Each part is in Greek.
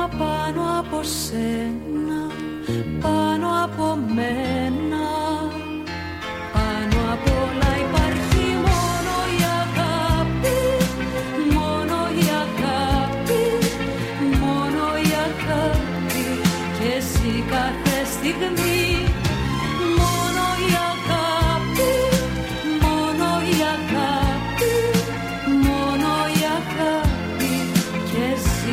πάνω από σένα, πάνω από μένα. Πάνω απ' όλα υπάρχει μόνο η αγάπη, μόνο η αγάπη, μόνο η αγάπη. Και εσύ κάθε στιγμή. Μόνο η αγάπη, μόνο η αγάπη, μόνο η αγάπη. Και εσύ.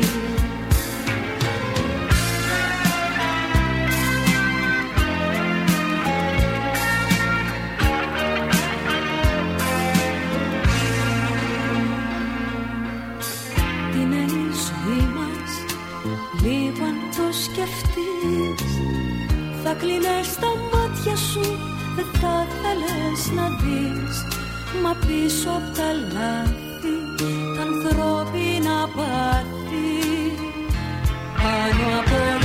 Λίγο αν το σκεφτείς, θα κλείνες τα μάτια σου, δεν θα θέλεις να δεις. Μα πίσω απ' τα λάθη, τα ανθρώπινα πάθη, πάνω απ' όλα